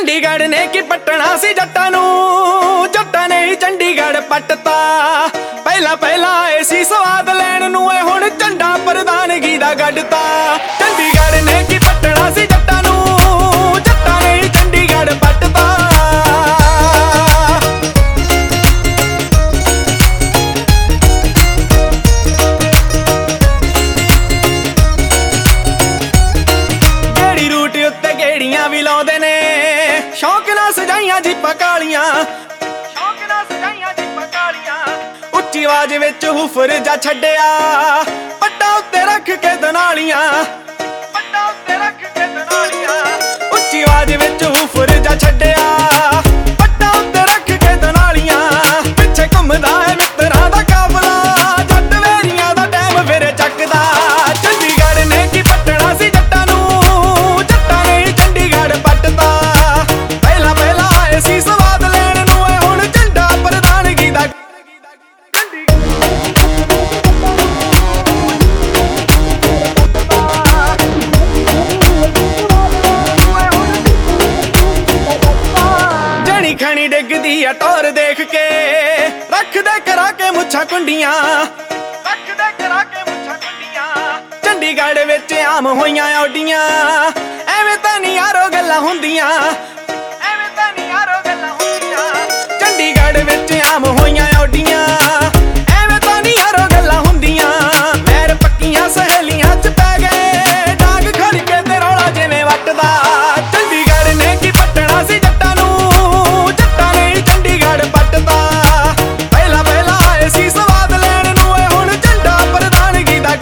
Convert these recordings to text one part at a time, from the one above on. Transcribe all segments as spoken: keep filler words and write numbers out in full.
ਚੰਡੀਗੜ੍ਹ ਨੇ ਕੀ ਪੱਟਣਾ ਸੀ ਜੱਟਾਂ ਨੂੰ, ਜੱਟਾਂ ਨੇ ਹੀ ਚੰਡੀਗੜ੍ਹ ਪੱਟਤਾ। ਪਹਿਲਾਂ ਪਹਿਲਾਂ ਆਏ ਸੀ ਸਵਾਦ ਲੈਣ ਨੂੰ, ਏ ਹੁਣ ਝੰਡਾ ਪ੍ਰਧਾਨਗੀ ਦਾ ਗੱਡਤਾ। ਚੰਡੀਗੜ੍ਹ ਨੇ ਕੀ ਪੱਟਣਾ ਸੀ ਜੱਟਾਂ ਨੂੰ, ਜੱਟਾਂ ਨੇ ਹੀ ਚੰਡੀਗੜ੍ਹ ਪੱਟਤਾ। ਗੇੜੀ ਰੂਟ ਉੱਤੇ ਗੇੜੀਆਂ ਵੀ ਲਾਉਂਦੇ ਨੇ, ਸ਼ੌਕ ਨਾਲ ਸਜਾਈਆਂ ਜੀਪਾਂ ਕਾਲੀਆਂ, ਸ਼ੌਕ ਨਾਲ ਸਜਾਈਆਂ ਜੀਪਾਂ ਕਾਲੀਆਂ। ਉੱਚੀ ਆਵਾਜ਼ ਵਿੱਚ ਹੁਫਰ ਜਾ ਛੱਡਿਆ, ਪੱਟਾਂ ਉੱਤੇ ਰੱਖ ਕੇ ਦਨਾਲੀਆਂ, ਪੱਟਾਂ ਉੱਤੇ ਰੱਖ ਕੇ ਦਨਾਲੀਆਂ। ਉੱਚੀ ਆਵਾਜ਼ ਵਿੱਚ ਹੁਫਰ ਜਾ ਛੱਡਿਆ, ਪੱਟਾਂ ਉੱਤੇ ਰੱਖ ਕੇ ਦਨਾਲੀਆਂ। ਪਿੱਛੇ ਘੁੰਮਦਾ ਹੈ ਮਿੱਤਰਾਂ ਦਾ ਕਾਫਲਾ, ਜੱਟ ਵੇਰੀਆਂ ਦਾ ਟਾਈਮ ਫਿਰ ਚੱਕਦਾ। ਚੰਡੀਗੜ੍ਹ ਨੇ ਕੀ ਪੱਟਣਾ ਸੀ ਜੱਟਾਂ ਨੂੰ, ਜੱਟਾਂ ਨੇ ਹੀ ਚੰਡੀਗੜ੍ਹ ਪੱਟਤਾ। ਪਹਿਲਾਂ ਪਹਿਲਾਂ ਆਏ ਸੀ ਸਵਾਦ ਲੈਣ ਨੂੰ, ਏ ਹੁਣ ਝੰਡਾ ਪ੍ਰਧਾਨਗੀ ਦਾ। ਜਣੀ ਖਣੀ ਡਿੱਗਦੀ ਆ ਟੌਰ ਦੇਖ ਕੇ, ਰੱਖਦੇ ਕਰਾ ਕੇ ਮੁੱਛਾਂ ਕੁੰਡੀਆਂ, ਰੱਖਦੇ ਕਰਾ ਕੇ ਮੁੱਛਾਂ ਕੁੰਡੀਆਂ। ਚੰਡੀਗੜ੍ਹ ਵਿੱਚ ਆਮ ਹੋਈਆਂ ਔਡੀਆਂ, ਐਵੇਂ ਤਾਂ ਨਹੀਂ ਯਾਰੋ ਗੱਲਾਂ ਹੁੰਦੀਆਂ, ਐਵੇਂ ਤਾਂ ਨਹੀਂ ਯਾਰੋ ਗੱਲਾਂ ਹੁੰਦੀਆਂ। ਚੰਡੀਗੜ੍ਹ ਵਿੱਚ ਆਮ ਹੋਈਆਂ ਔਡੀਆਂ, ਐਵੇਂ ਤਾਂ ਨਹੀਂ ਯਾਰੋ ਗੱਲਾਂ ਹੁੰਦੀਆਂ। ਮੈਰ ਪੱਕੀਆਂ ਸਹੇਲੀਆਂ ਚ ਪੈ ਗਏ, ਡਾਂਗ ਖੜ ਕੇ ਤੇ ਰੌਲਾ ਜਿਵੇਂ ਵੱਟਦਾ। ਚੰਡੀਗੜ੍ਹ ਨੇ ਕੀ ਪੱਟਣਾ ਸੀ ਜੱਟਾਂ ਨੂੰ, ਜੱਟਾਂ ਨੇ ਹੀ ਚੰਡੀਗੜ੍ਹ ਪੱਟਤਾ। ਪਹਿਲਾਂ ਪਹਿਲਾਂ ਆਏ ਸੀ ਸਵਾਦ ਲੈਣ ਨੂੰ, ਏ ਹੁਣ ਝੰਡਾ ਪ੍ਰਧਾਨਗੀ ਦਾ।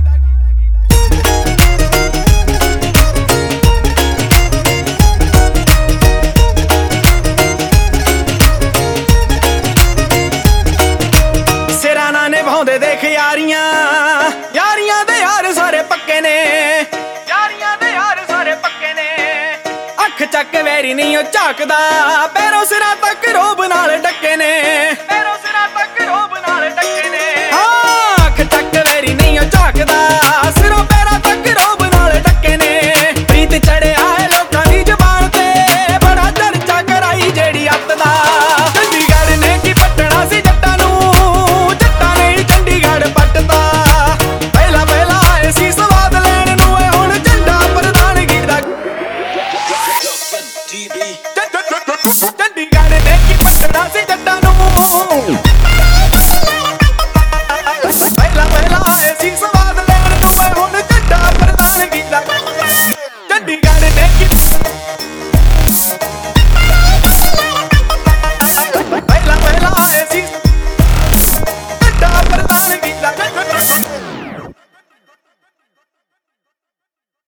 ਸਿਰਾਂ ਨਾਲ ਨਿਭਾਉਂਦੇ ਦੇਖ ਯਾਰੀਆਂ, ਯਾਰੀਆਂ ਦੇ ਯਾਰ ਸਾਰੇ ਪੱਕੇ ਨੇ, ਯਾਰੀਆਂ ਦੇ ਯਾਰ ਸਾਰੇ ਪੱਕੇ ਨੇ। ਅੱਖ ਚੱਕ ਵੈਰੀ ਨਹੀਂ ਉਹ ਝਾਕਦਾ, ਪੈਰੋਂ ਸਿਰਾਂ ਤੱਕ ਰੋਬ ਨਾਲ ਡੱਕੇ ਨੇ।